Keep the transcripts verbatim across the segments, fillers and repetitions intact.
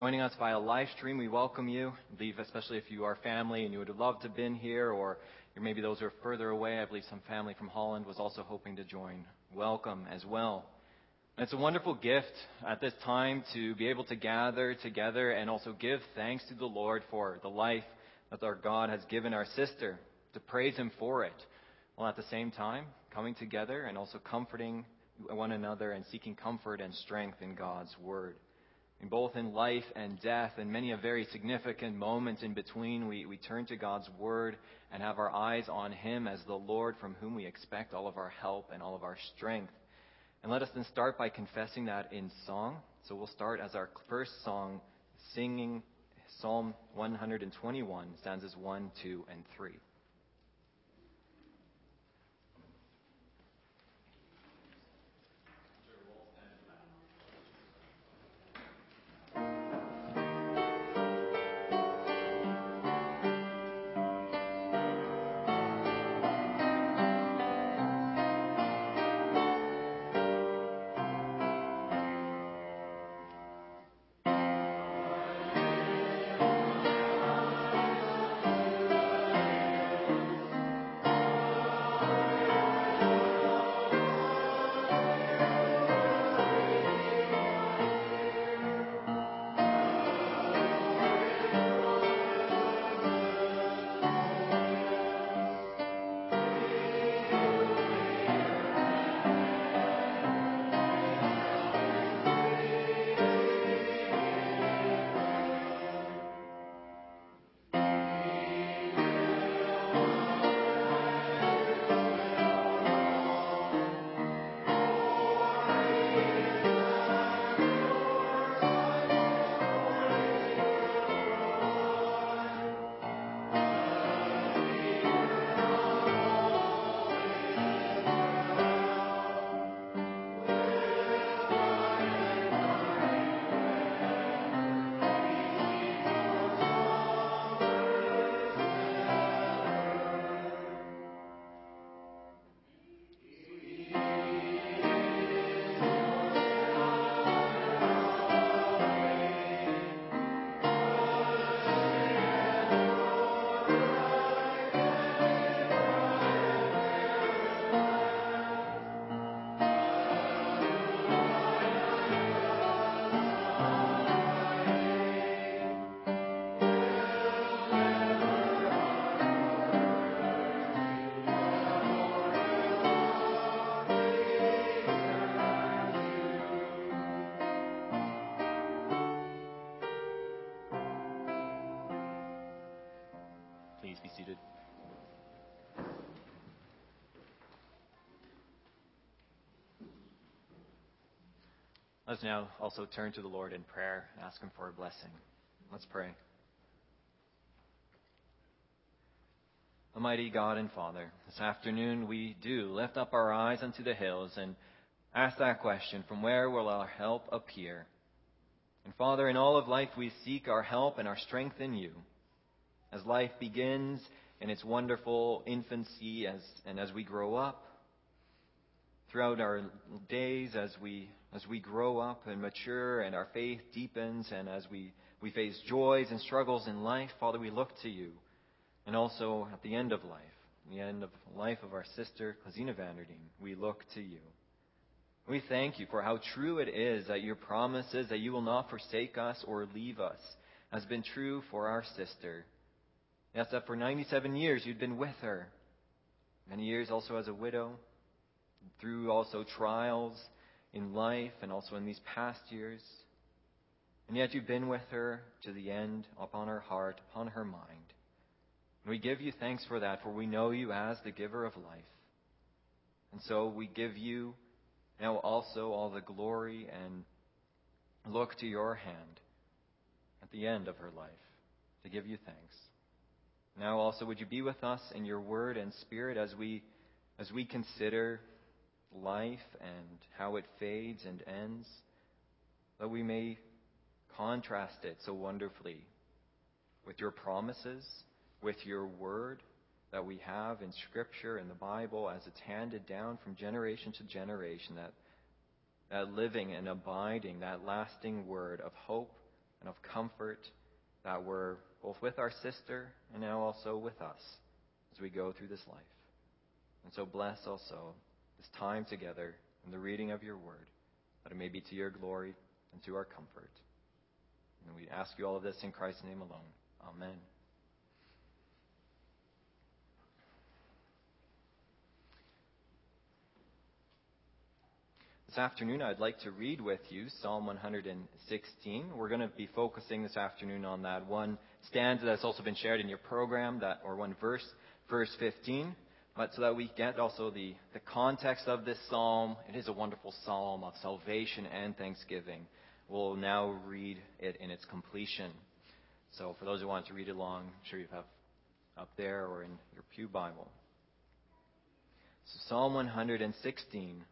Joining us via live stream, we welcome you. I believe, especially if you are family and you would have loved to have been here, or maybe those who are further away. I believe some family from Holland was also hoping to join. Welcome as well. And it's a wonderful gift at this time to be able to gather together and also give thanks to the Lord for the life that our God has given our sister, to praise Him for it, while at the same time coming together and also comforting one another and seeking comfort and strength in God's Word. And both in life and death and many a very significant moments in between, we, we turn to God's Word and have our eyes on Him as the Lord from whom we expect all of our help and all of our strength. And let us then start by confessing that in song. So we'll start as our first song, singing Psalm one twenty-one, stanzas one, two, and three. Please be seated. Let's now also turn to the Lord in prayer and ask Him for a blessing. Let's pray. Almighty God and Father, this afternoon we do lift up our eyes unto the hills and ask that question, from where will our help appear? And Father, in all of life we seek our help and our strength in You. As life begins in its wonderful infancy as, and as we grow up, throughout our days as we as we grow up and mature and our faith deepens and as we, we face joys and struggles in life, Father, we look to You. And also at the end of life, the end of life of our sister, Klazina Vanderdien, we look to You. We thank You for how true it is that Your promises that You will not forsake us or leave us has been true for our sister. Yes, that for ninety-seven years You'd been with her. Many years also as a widow, through also trials in life and also in these past years. And yet You've been with her to the end, upon her heart, upon her mind. And we give You thanks for that, for we know You as the giver of life. And so we give You now also all the glory and look to Your hand at the end of her life to give You thanks. Now also would You be with us in Your word and spirit as we as we consider life and how it fades and ends, that we may contrast it so wonderfully with Your promises, with Your word that we have in Scripture, in the Bible, as it's handed down from generation to generation, that, that living and abiding, that lasting word of hope and of comfort that were both with our sister and now also with us as we go through this life. And so bless also this time together in the reading of your word, that it may be to your glory and to our comfort. And we ask you all of this in Christ's name alone. Amen. This afternoon, I'd like to read with you Psalm one hundred sixteen. We're going to be focusing this afternoon on that one stanza that's also been shared in your program, that or one verse, verse fifteen. But so that we get also the, the context of this psalm, it is a wonderful psalm of salvation and thanksgiving. We'll now read it in its completion. So for those who want to read along, I'm sure you have up there or in your pew Bible. So Psalm one hundred sixteen.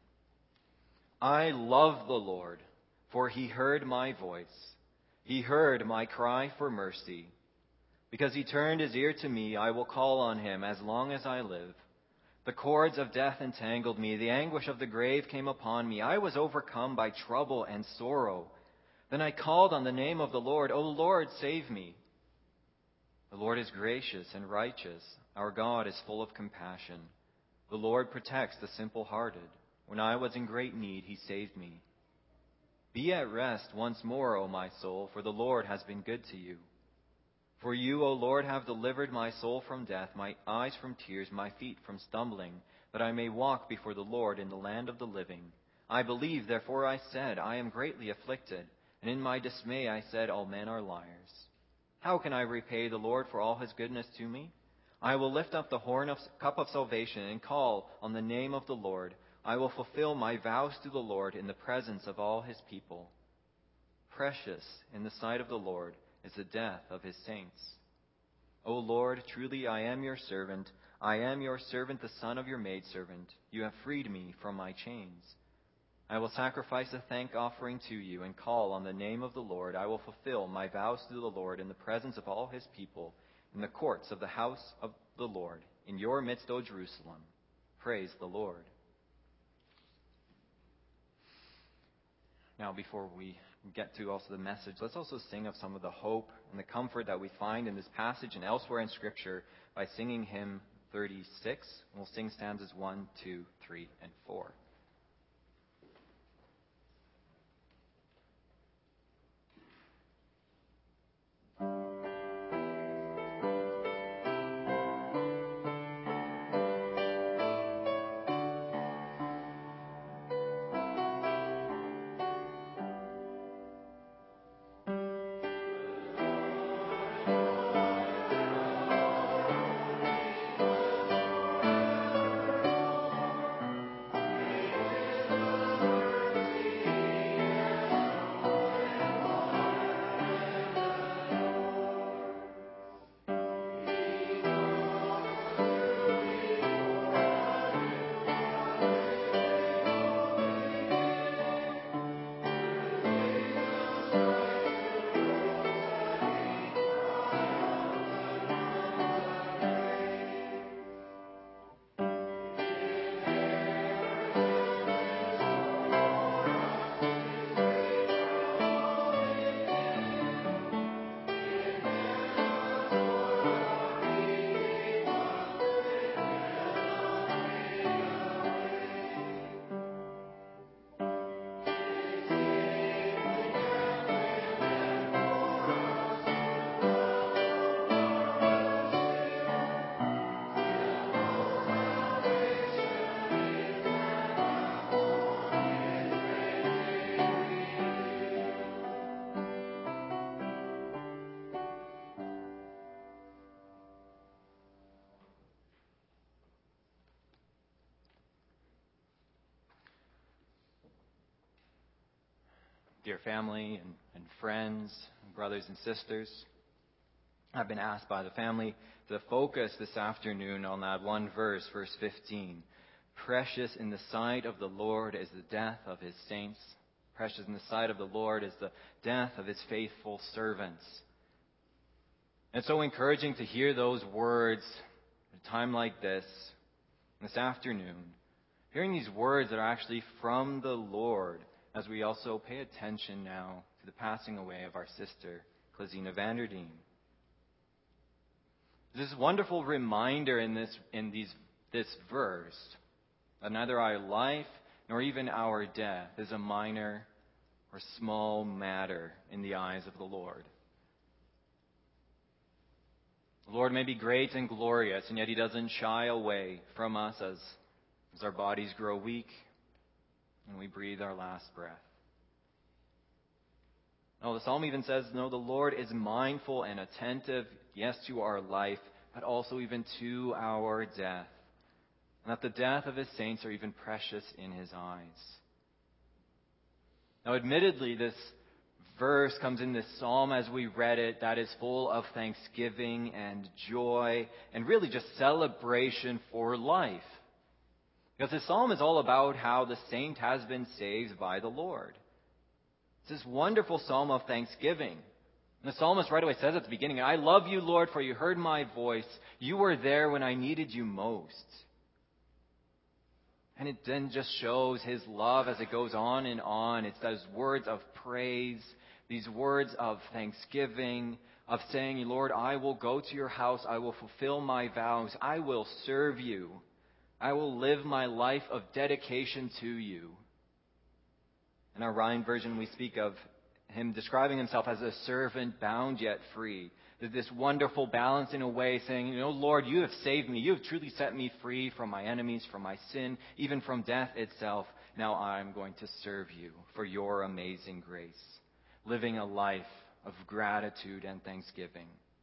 I love the Lord, for he heard my voice. He heard my cry for mercy. Because he turned his ear to me, I will call on him as long as I live. The cords of death entangled me. The anguish of the grave came upon me. I was overcome by trouble and sorrow. Then I called on the name of the Lord. O Lord, save me. The Lord is gracious and righteous. Our God is full of compassion. The Lord protects the simple-hearted. When I was in great need, he saved me. Be at rest once more, O my soul, for the Lord has been good to you. For you, O Lord, have delivered my soul from death, my eyes from tears, my feet from stumbling, that I may walk before the Lord in the land of the living. I believe, therefore I said, I am greatly afflicted, and in my dismay I said, all men are liars. How can I repay the Lord for all his goodness to me? I will lift up the horn of cup of salvation and call on the name of the Lord. I will fulfill my vows to the Lord in the presence of all his people. Precious in the sight of the Lord is the death of his saints. O Lord, truly I am your servant. I am your servant, the son of your maidservant. You have freed me from my chains. I will sacrifice a thank offering to you and call on the name of the Lord. I will fulfill my vows to the Lord in the presence of all his people, in the courts of the house of the Lord, in your midst, O Jerusalem. Praise the Lord. Now, before we get to also the message, let's also sing of some of the hope and the comfort that we find in this passage and elsewhere in Scripture by singing hymn thirty-six. We'll sing stanzas one, two, three, and four. Dear family and, and friends, and brothers and sisters, I've been asked by the family to focus this afternoon on that one verse, verse fifteen. Precious in the sight of the Lord is the death of his saints. Precious in the sight of the Lord is the death of his faithful servants. And it's so encouraging to hear those words at a time like this, this afternoon. Hearing these words that are actually from the Lord, as we also pay attention now to the passing away of our sister, Klazina Vanderdeen. There's this wonderful reminder in this in these this verse that neither our life nor even our death is a minor or small matter in the eyes of the Lord. The Lord may be great and glorious, and yet He doesn't shy away from us as, as our bodies grow weak and we breathe our last breath. No, the psalm even says, no, the Lord is mindful and attentive, yes, to our life, but also even to our death. And that the death of His saints are even precious in His eyes. Now, admittedly, this verse comes in this psalm as we read it that is full of thanksgiving and joy and really just celebration for life. Because this psalm is all about how the saint has been saved by the Lord. It's this wonderful psalm of thanksgiving. And the psalmist right away says at the beginning, I love you, Lord, for you heard my voice. You were there when I needed you most. And it then just shows His love as it goes on and on. It's those words of praise, these words of thanksgiving, of saying, Lord, I will go to your house. I will fulfill my vows. I will serve you. I will live my life of dedication to you. In our Ryan version, we speak of Him describing Himself as a servant bound yet free. There's this wonderful balance in a way saying, you know, Lord, you have saved me. You have truly set me free from my enemies, from my sin, even from death itself. Now I'm going to serve you for your amazing grace, living a life of gratitude and thanksgiving.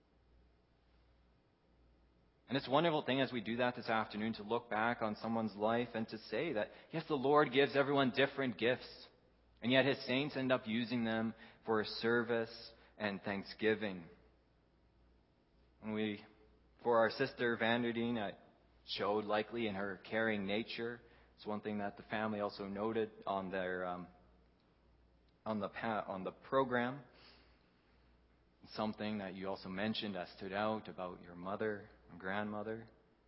And it's a wonderful thing as we do that this afternoon to look back on someone's life and to say that, yes, the Lord gives everyone different gifts, and yet His saints end up using them for service and thanksgiving. And we, for our sister Vanderdeen, it showed likely in her caring nature. It's one thing that the family also noted on their um, on the on the program. Something that you also mentioned that stood out about your mother and grandmother.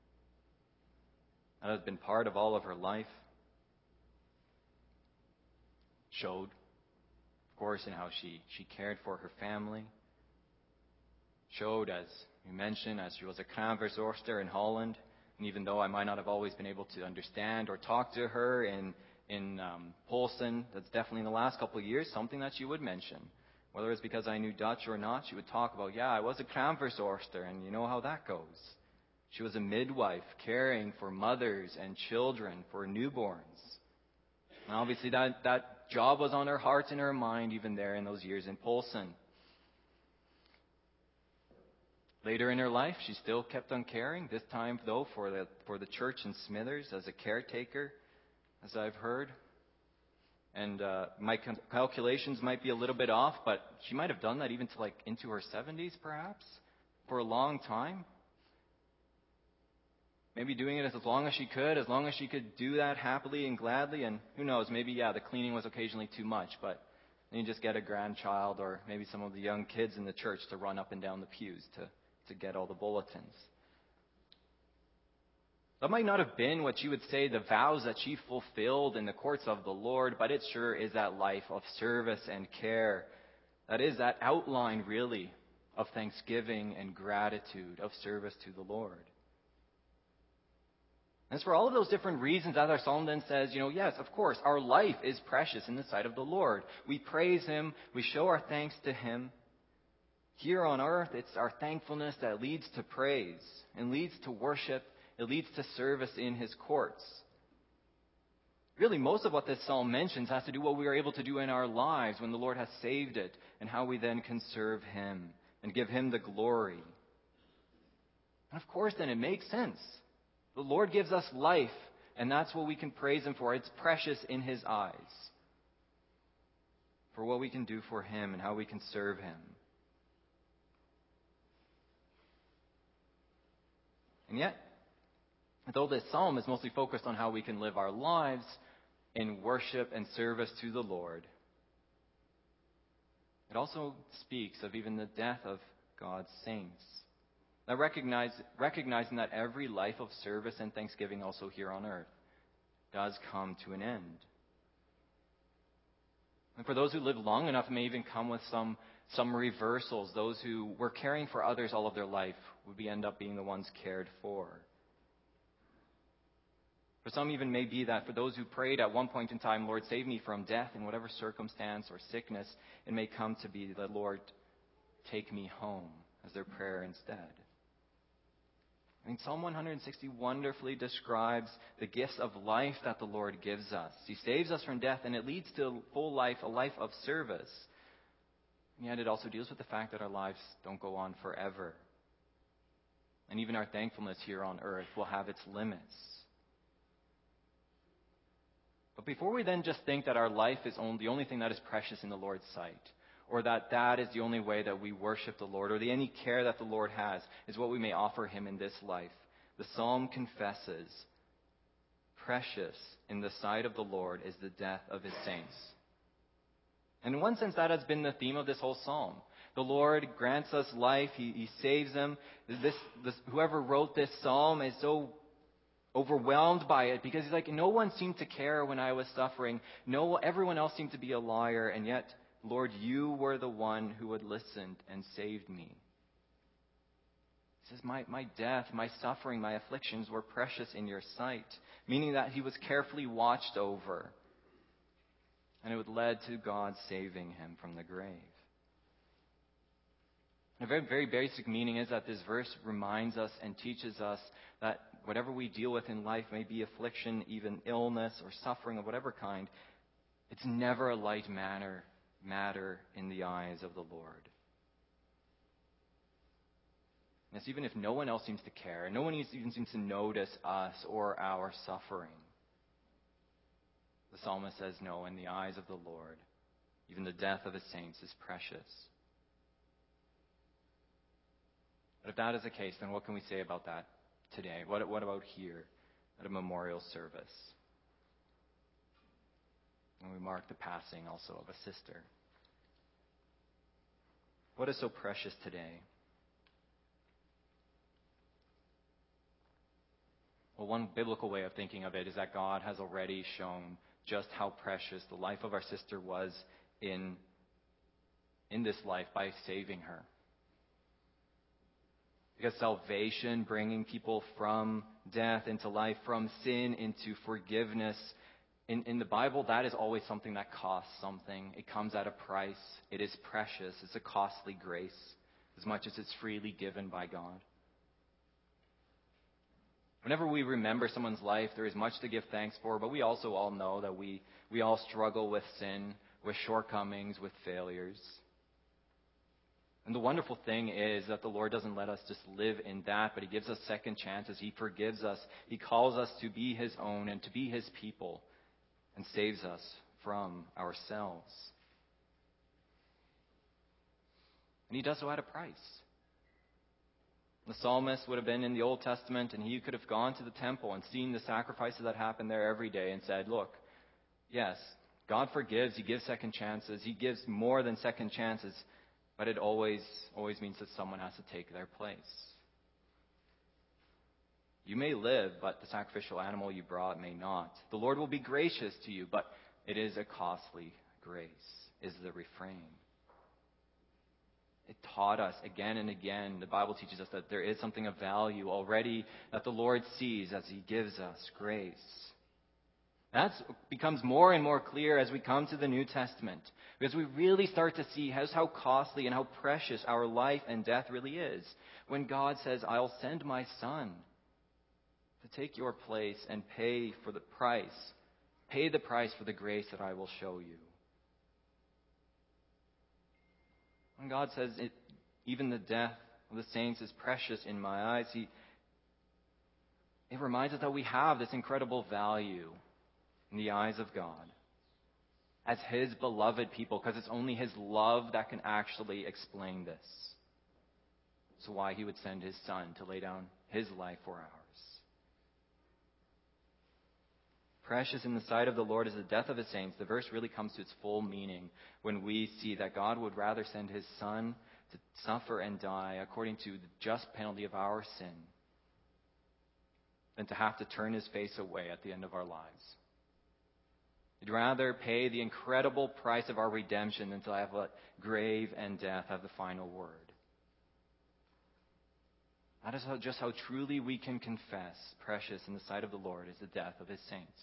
That has been part of all of her life. Showed, of course, in how she, she cared for her family. Showed, as you mentioned, as she was a Kraamverzorgster in Holland. And even though I might not have always been able to understand or talk to her in, in um, Polson, that's definitely in the last couple of years something that she would mention. Whether it's because I knew Dutch or not, she would talk about, yeah, I was a Kraamverzorgster, and you know how that goes. She was a midwife caring for mothers and children, for newborns. And obviously that, that job was on her heart and her mind even there in those years in Polson. Later in her life, she still kept on caring, this time, though, for the, for the church in Smithers as a caretaker, as I've heard. And uh, my calculations might be a little bit off, but she might have done that even to like into her seventies, perhaps, for a long time. Maybe doing it as long as she could, as long as she could do that happily and gladly. And who knows, maybe, yeah, the cleaning was occasionally too much, but then you just get a grandchild or maybe some of the young kids in the church to run up and down the pews to, to get all the bulletins. That might not have been what you would say the vows that she fulfilled in the courts of the Lord, but it sure is that life of service and care. That is that outline, really, of thanksgiving and gratitude, of service to the Lord. And it's for all of those different reasons that our psalm then says, you know, yes, of course, our life is precious in the sight of the Lord. We praise Him. We show our thanks to Him. Here on earth, it's our thankfulness that leads to praise and leads to worship. It leads to service in His courts. Really, most of what this psalm mentions has to do with what we are able to do in our lives when the Lord has saved it, and how we then can serve Him and give Him the glory. And of course, then it makes sense. The Lord gives us life, and that's what we can praise Him for. It's precious in His eyes for what we can do for Him and how we can serve Him. And yet, though this psalm is mostly focused on how we can live our lives in worship and service to the Lord, it also speaks of even the death of God's saints. Now, recognize, recognizing that every life of service and thanksgiving also here on earth does come to an end. And for those who live long enough, it may even come with some, some reversals. Those who were caring for others all of their life would be, end up being the ones cared for. For some, even may be that for those who prayed at one point in time, Lord, save me from death in whatever circumstance or sickness, it may come to be the Lord, take me home, as their prayer instead. I mean, Psalm one sixty wonderfully describes the gifts of life that the Lord gives us. He saves us from death, and it leads to a full life, a life of service. And yet it also deals with the fact that our lives don't go on forever. And even our thankfulness here on earth will have its limits. But before we then just think that our life is only, the only thing that is precious in the Lord's sight, or that that is the only way that we worship the Lord, or the any care that the Lord has is what we may offer him in this life, the psalm confesses, precious in the sight of the Lord is the death of his saints. And in one sense, that has been the theme of this whole psalm. The Lord grants us life. He, he saves them. This, this, whoever wrote this psalm is so overwhelmed by it because he's like, no one seemed to care when I was suffering. No, everyone else seemed to be a liar. And yet, Lord, you were the one who had listened and saved me. He says, my, my death, my suffering, my afflictions were precious in your sight, meaning that he was carefully watched over. And it led to God saving him from the grave. A very, very basic meaning is that this verse reminds us and teaches us that whatever we deal with in life, may be affliction, even illness or suffering of whatever kind, it's never a light matter, matter in the eyes of the Lord. Yes, even if no one else seems to care, no one even seems to notice us or our suffering. The psalmist says, no, in the eyes of the Lord, even the death of his saints is precious. But if that is the case, then what can we say about that today? What, what about here at a memorial service? And we mark the passing also of a sister. What is so precious today? Well, one biblical way of thinking of it is that God has already shown just how precious the life of our sister was in, in this life by saving her. Because salvation, bringing people from death into life, from sin into forgiveness, in, in the Bible, that is always something that costs something. It comes at a price. It is precious. It's a costly grace, as much as it's freely given by God. Whenever we remember someone's life, there is much to give thanks for, but we also all know that we, we all struggle with sin, with shortcomings, with failures. And the wonderful thing is that the Lord doesn't let us just live in that, but he gives us second chances. He forgives us. He calls us to be his own and to be his people and saves us from ourselves. And he does so at a price. The psalmist would have been in the Old Testament, and he could have gone to the temple and seen the sacrifices that happened there every day and said, look, yes, God forgives. He gives second chances. He gives more than second chances. But it always, always means that someone has to take their place. You may live, but the sacrificial animal you brought may not. The Lord will be gracious to you, but it is a costly grace, is the refrain. It taught us again and again, the Bible teaches us that there is something of value already that the Lord sees as he gives us grace. That becomes more and more clear as we come to the New Testament, because we really start to see how, how costly and how precious our life and death really is. When God says, I'll send my Son to take your place and pay for the price, pay the price for the grace that I will show you. When God says, it, even the death of the saints is precious in my eyes, he, it reminds us that we have this incredible value in the eyes of God as his beloved people, because it's only his love that can actually explain this. So why he would send his Son to lay down his life for ours. Precious in the sight of the Lord is the death of his saints. The verse really comes to its full meaning when we see that God would rather send his Son to suffer and die according to the just penalty of our sin than to have to turn his face away at the end of our lives. You'd rather pay the incredible price of our redemption than to have let grave and death have the final word. That is how, just how truly we can confess precious in the sight of the Lord is the death of his saints.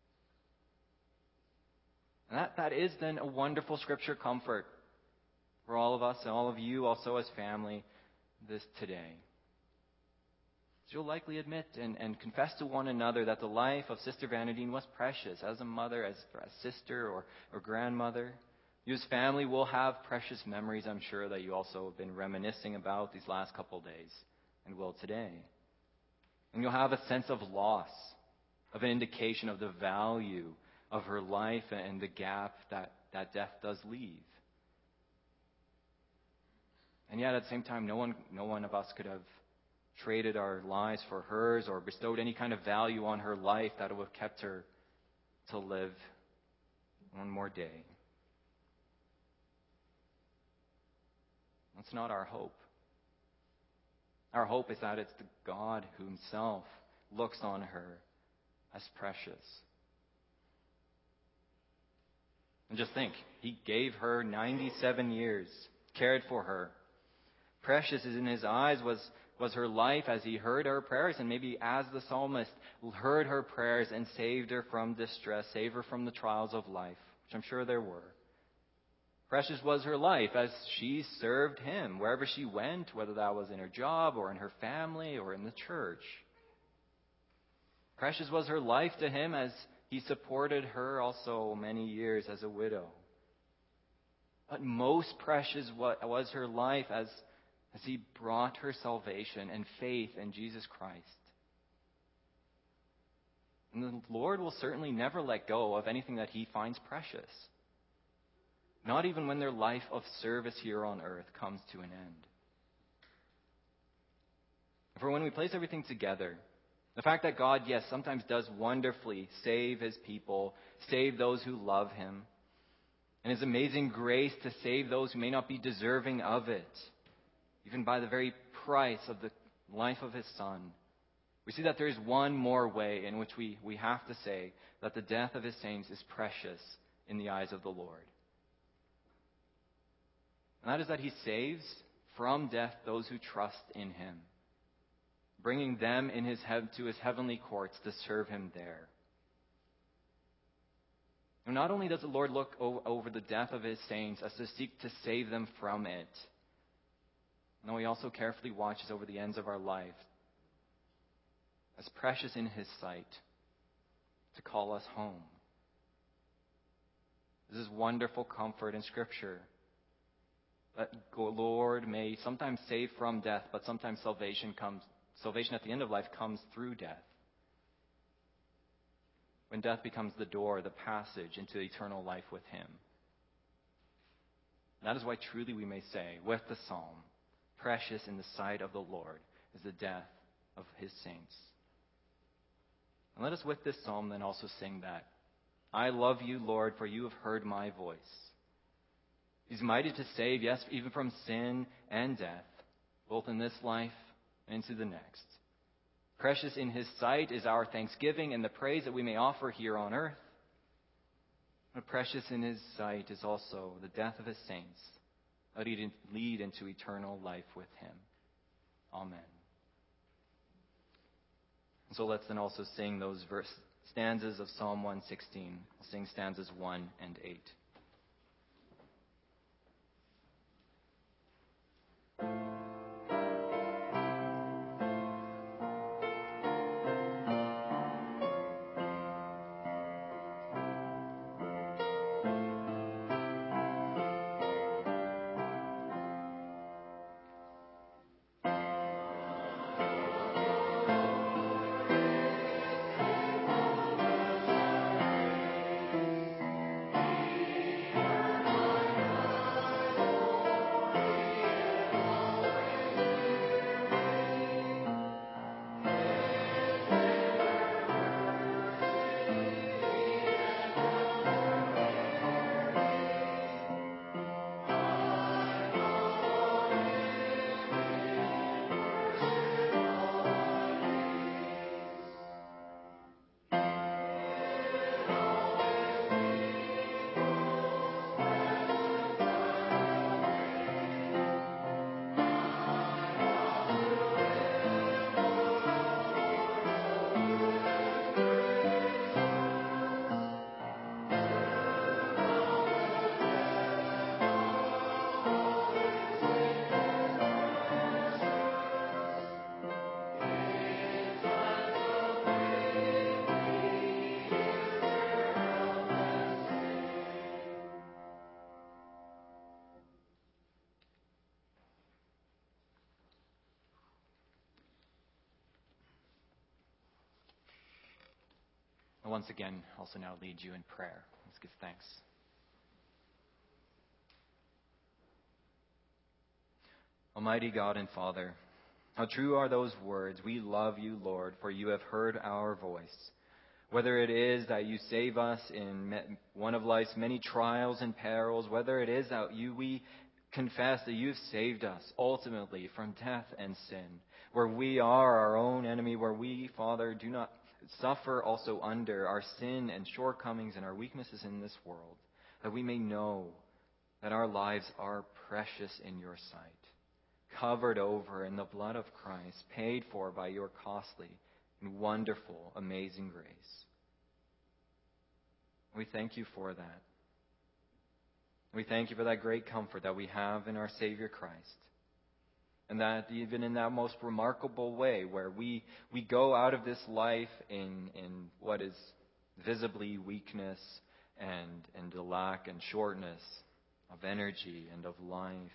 And that, that is then a wonderful scripture comfort for all of us and all of you also as family this today. So you'll likely admit and, and confess to one another that the life of Sister Vanadine was precious as a mother, as a sister or, or grandmother. You as family will have precious memories, I'm sure, that you also have been reminiscing about these last couple of days and will today. And you'll have a sense of loss, of an indication of the value of her life and the gap that, that death does leave. And yet at the same time, no one, no one of us could have traded our lives for hers or bestowed any kind of value on her life that would have kept her to live one more day. That's not our hope. Our hope is that it's the God who himself looks on her as precious. And just think, he gave her ninety-seven years, cared for her. Precious in his eyes was, was her life as he heard her prayers, and maybe as the psalmist heard her prayers and saved her from distress, saved her from the trials of life, which I'm sure there were. Precious was her life as she served him wherever she went, whether that was in her job or in her family or in the church. Precious was her life to him as he supported her also many years as a widow. But most precious was her life as, as he brought her salvation and faith in Jesus Christ. And the Lord will certainly never let go of anything that he finds precious. Not even when their life of service here on earth comes to an end. For when we place everything together, the fact that God, yes, sometimes does wonderfully save his people, save those who love him, and his amazing grace to save those who may not be deserving of it, even by the very price of the life of his Son, we see that there is one more way in which we, we have to say that the death of his saints is precious in the eyes of the Lord. And that is that he saves from death those who trust in him, bringing them in his hev- to his heavenly courts to serve him there. And not only does the Lord look o- over the death of his saints as to seek to save them from it, no, he also carefully watches over the ends of our life, as precious in his sight, to call us home. This is wonderful comfort in Scripture. That the Lord may sometimes save from death, but sometimes salvation comes. Salvation at the end of life comes through death. When death becomes the door, the passage into eternal life with him. That is why truly we may say, with the psalm, precious in the sight of the Lord is the death of his saints. And let us with this psalm then also sing that. I love you, Lord, for you have heard my voice. He's mighty to save, yes, even from sin and death, both in this life and into the next. Precious in his sight is our thanksgiving and the praise that we may offer here on earth. But precious in his sight is also the death of his saints that lead into eternal life with him. Amen. So let's then also sing those verse stanzas of Psalm one sixteen. We'll sing stanzas one and eight. I'll once again also now lead you in prayer. Let's give thanks. Almighty God and Father, how true are those words, "We love you, Lord, for you have heard our voice." Whether it is that you save us in one of life's many trials and perils, whether it is that you we confess that you've saved us ultimately from death and sin, where we are our own enemy, where we, Father, do not suffer also under our sin and shortcomings and our weaknesses in this world, that we may know that our lives are precious in your sight, covered over in the blood of Christ, paid for by your costly and wonderful, amazing grace. We thank you for that. We thank you for that great comfort that we have in our Savior Christ. And that even in that most remarkable way, where we, we go out of this life in, in what is visibly weakness and, and the lack and shortness of energy and of life,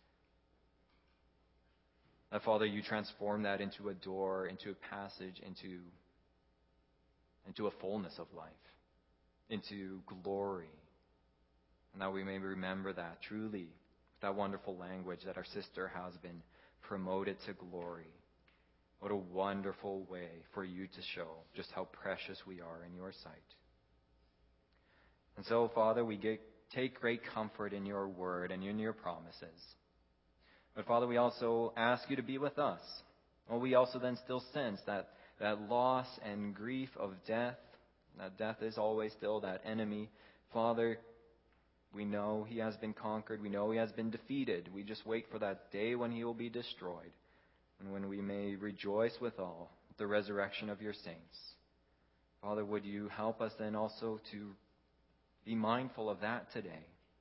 that, Father, you transform that into a door, into a passage, into, into a fullness of life, into glory. And that we may remember that truly, that wonderful language that our sister has been promoted to glory. What a wonderful way for you to show just how precious we are in your sight. And so, Father, we get, take great comfort in your word and in your promises. But Father, we also ask you to be with us. Well, we also then still sense that, that loss and grief of death, that death is always still that enemy. Father, we know he has been conquered. We know he has been defeated. We just wait for that day when he will be destroyed, and when we may rejoice with all at the resurrection of your saints. Father, would you help us then also to be mindful of that today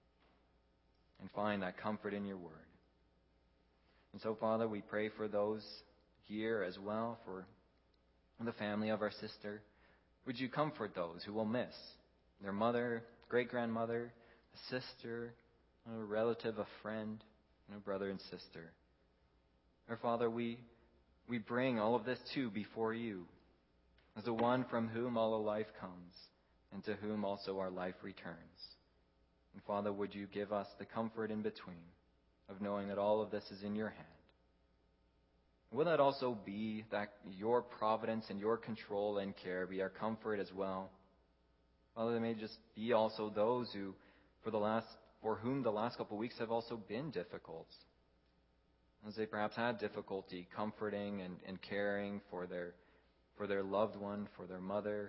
and find that comfort in your word. And so, Father, we pray for those here as well, for the family of our sister. Would you comfort those who will miss their mother, great-grandmother, a sister, a relative, a friend, and a brother and sister. Our Father, we, we bring all of this too before you, as the one from whom all life comes, and to whom also our life returns. And Father, would you give us the comfort in between of knowing that all of this is in your hand? Will that also be that your providence and your control and care be our comfort as well? Father, there may just be also those who, for the last, for whom the last couple of weeks have also been difficult, as they perhaps had difficulty comforting and, and caring for their, for their loved one, for their mother,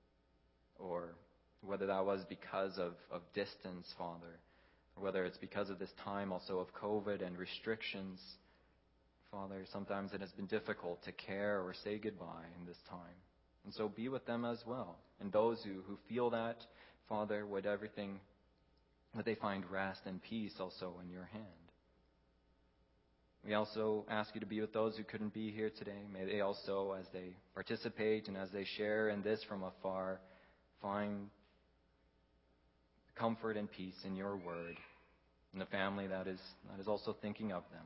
or whether that was because of, of distance, Father, or whether it's because of this time also of COVID and restrictions. Father, sometimes it has been difficult to care or say goodbye in this time. And so be with them as well. And those who, who feel that, Father, would everything, would they find rest and peace also in your hand. We also ask you to be with those who couldn't be here today. May they also, as they participate and as they share in this from afar, find comfort and peace in your word, and the family that is, that is also thinking of them.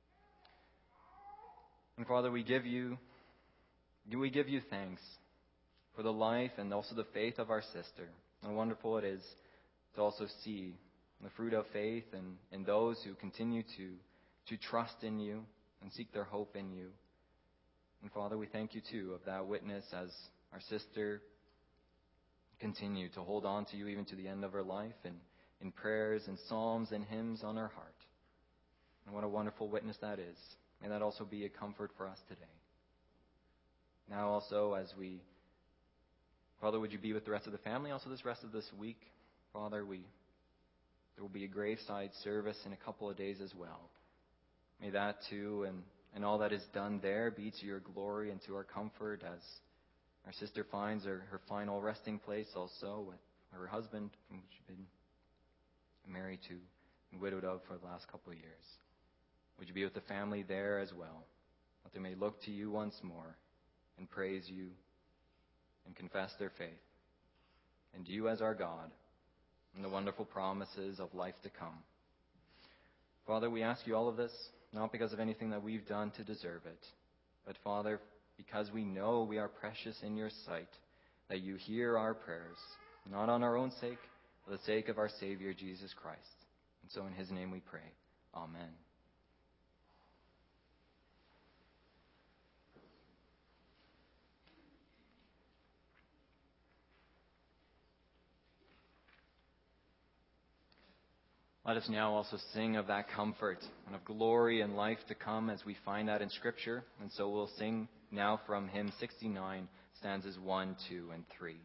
And Father, we give you, we give you thanks for the life and also the faith of our sister. And wonderful it is to also see the fruit of faith in, in those who continue to, to trust in you and seek their hope in you. And Father, we thank you too of that witness as our sister continued to hold on to you even to the end of her life, and in prayers and psalms and hymns on her heart. And what a wonderful witness that is. May that also be a comfort for us today. Now also, as we, Father, would you be with the rest of the family also this rest of this week? Father, we there will be a graveside service in a couple of days as well. May that too and, and all that is done there be to your glory and to our comfort as our sister finds her, her final resting place also with her husband, whom she's been married to and widowed of for the last couple of years. Would you be with the family there as well, that they may look to you once more and praise you and confess their faith and you as our God and the wonderful promises of life to come. Father, we ask you all of this, not because of anything that we've done to deserve it, but Father, because we know we are precious in your sight, that you hear our prayers, not on our own sake, but for the sake of our Savior, Jesus Christ. And so in his name we pray. Amen. Let us now also sing of that comfort and of glory and life to come as we find that in Scripture. And so we'll sing now from hymn sixty-nine, stanzas one, two, and three.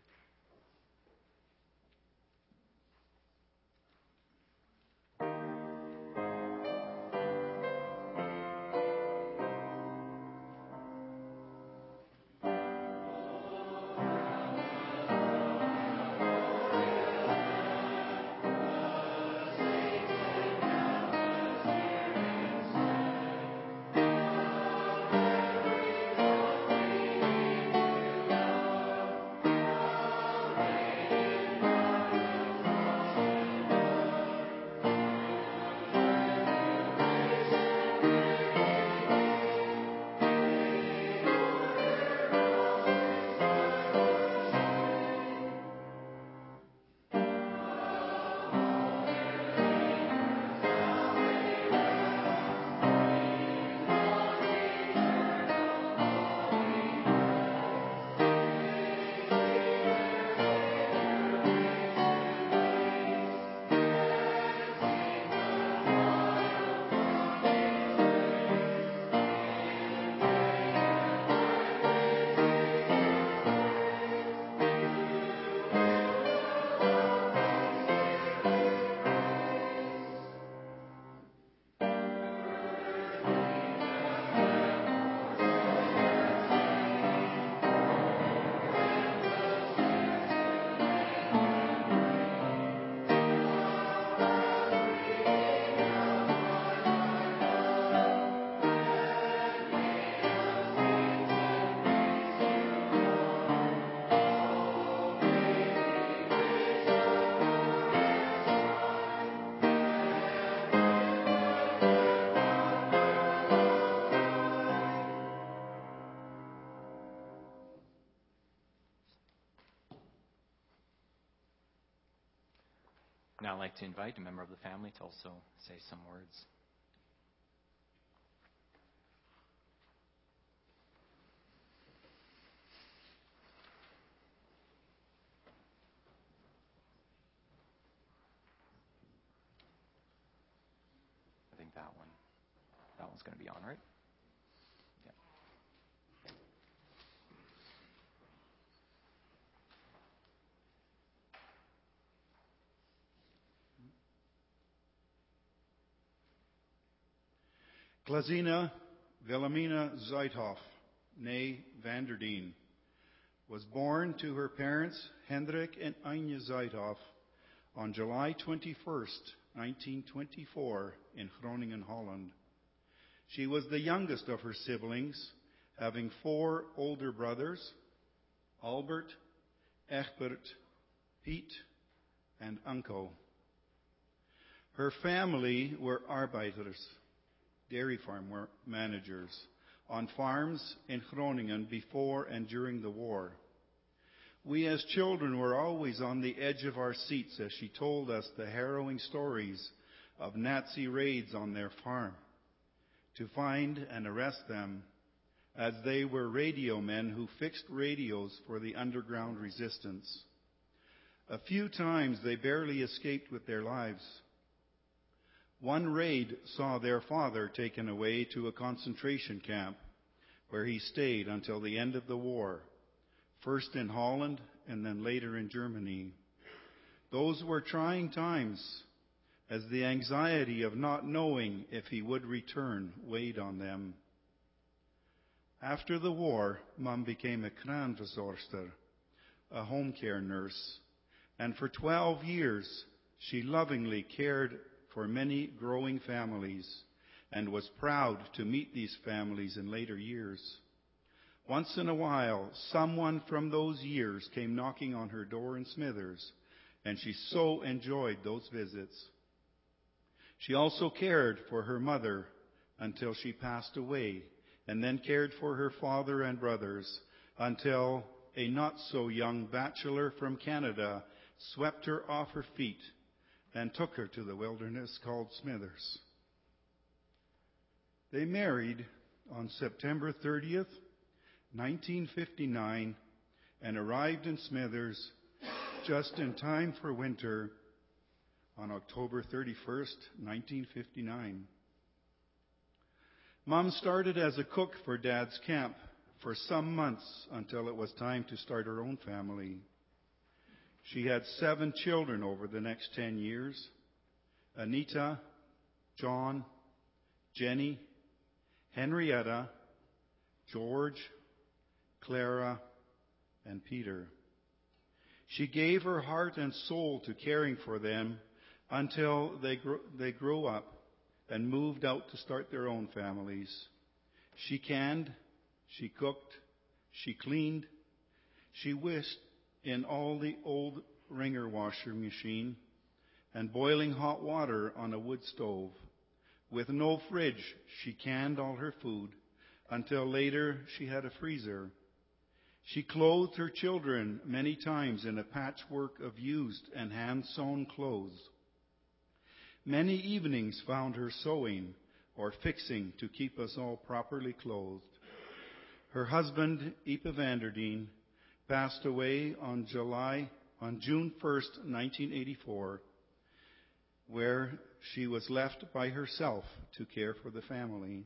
Now I'd like to invite a member of the family to also say some words. I think that one, that one's going to be on, right? Yeah. Glazina Wilhelmina Zuidhof, née Vanderdien, was born to her parents Hendrik and Anja Zuidhof on July twenty-first, nineteen twenty-four in Groningen, Holland. She was the youngest of her siblings, having four older brothers, Albert, Egbert, Piet, and Anko. Her family were arbeiders, dairy farm managers, on farms in Groningen before and during the war. We as children were always on the edge of our seats as she told us the harrowing stories of Nazi raids on their farm to find and arrest them, as they were radio men who fixed radios for the underground resistance. A few times they barely escaped with their lives. One raid saw their father taken away to a concentration camp where he stayed until the end of the war, first in Holland and then later in Germany. Those were trying times, as the anxiety of not knowing if he would return weighed on them. After the war, Mom became a kraanverzorgster, a home care nurse, and for twelve years she lovingly cared for many growing families and was proud to meet these families in later years. Once in a while, someone from those years came knocking on her door in Smithers, and she so enjoyed those visits. She also cared for her mother until she passed away, and then cared for her father and brothers until a not-so-young bachelor from Canada, swept her off her feet and took her to the wilderness called Smithers. They married on September thirtieth, nineteen fifty-nine, and arrived in Smithers just in time for winter on October thirty-first, nineteen fifty-nine. Mom started as a cook for Dad's camp for some months until it was time to start her own family. She had seven children over the next ten years: Anita, John, Jenny, Henrietta, George, Clara, and Peter. She gave her heart and soul to caring for them until they grew, they grew up and moved out to start their own families. She canned, she cooked, she cleaned, she whisked in all the old wringer washer machine and boiling hot water on a wood stove. With no fridge, she canned all her food until later she had a freezer. She clothed her children many times in a patchwork of used and hand-sewn clothes. Many evenings found her sewing or fixing to keep us all properly clothed. Her husband, Ipe Vanderdeen, passed away on July, on June first, nineteen eighty-four, where she was left by herself to care for the family.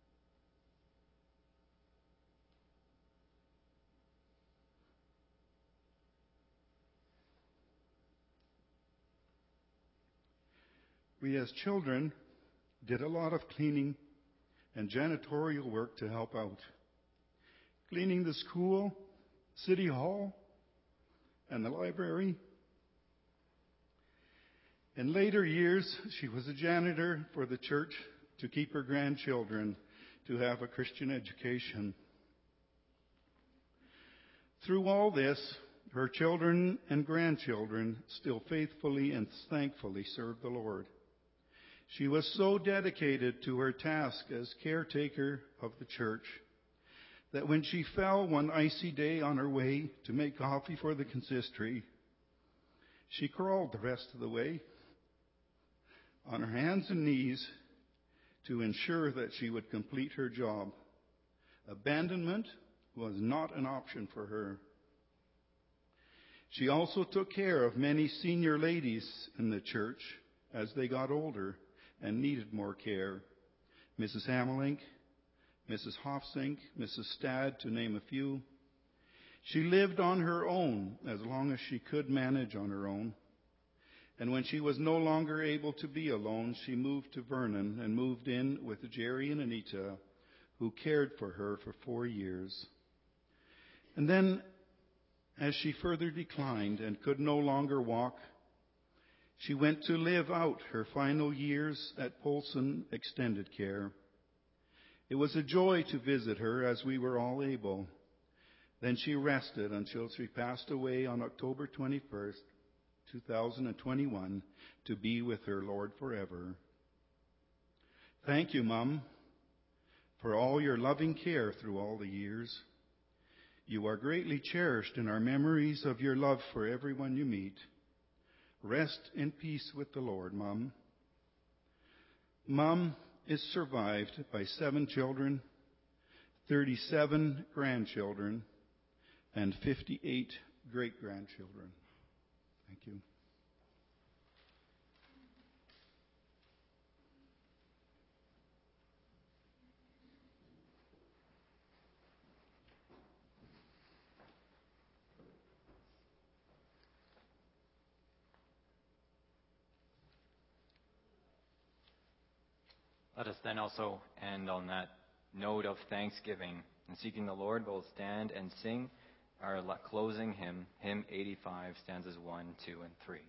We as children did a lot of cleaning and janitorial work to help out. Cleaning the school, City Hall, and the library. In later years, she was a janitor for the church to keep her grandchildren to have a Christian education. Through all this, her children and grandchildren still faithfully and thankfully serve the Lord. She was so dedicated to her task as caretaker of the church that when she fell one icy day on her way to make coffee for the consistory, she crawled the rest of the way on her hands and knees to ensure that she would complete her job. Abandonment was not an option for her. She also took care of many senior ladies in the church as they got older and needed more care. Missus Hamelink, Missus Hofsink, Missus Stad, to name a few. She lived on her own as long as she could manage on her own. And when she was no longer able to be alone, she moved to Vernon and moved in with Jerry and Anita, who cared for her for four years. And then, as she further declined and could no longer walk, she went to live out her final years at Polson Extended Care. It was a joy to visit her as we were all able. Then she rested until she passed away on October twenty-first, two thousand twenty-one, to be with her Lord forever. Thank you, Mom, for all your loving care through all the years. You are greatly cherished in our memories of your love for everyone you meet. Rest in peace with the Lord, Mom. Mom is survived by seven children, thirty-seven grandchildren, and fifty-eight great-grandchildren. Thank you. Let us then also end on that note of thanksgiving and seeking the Lord. We'll stand and sing our closing hymn, hymn eighty-five, stanzas one, two, and three.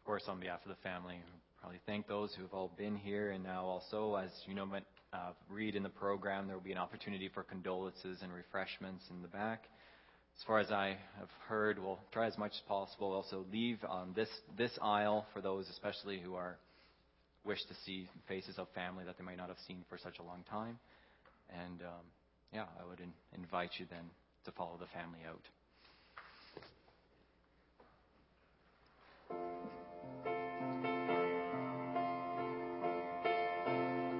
course, on behalf of the family, I'll probably thank those who have all been here. And now also, as you know, uh, read in the program, there will be an opportunity for condolences and refreshments in the back. As far as I have heard, we'll try as much as possible also leave on this, this aisle for those especially who are wish to see faces of family that they might not have seen for such a long time. And um, yeah, I would in, invite you then to follow the family out.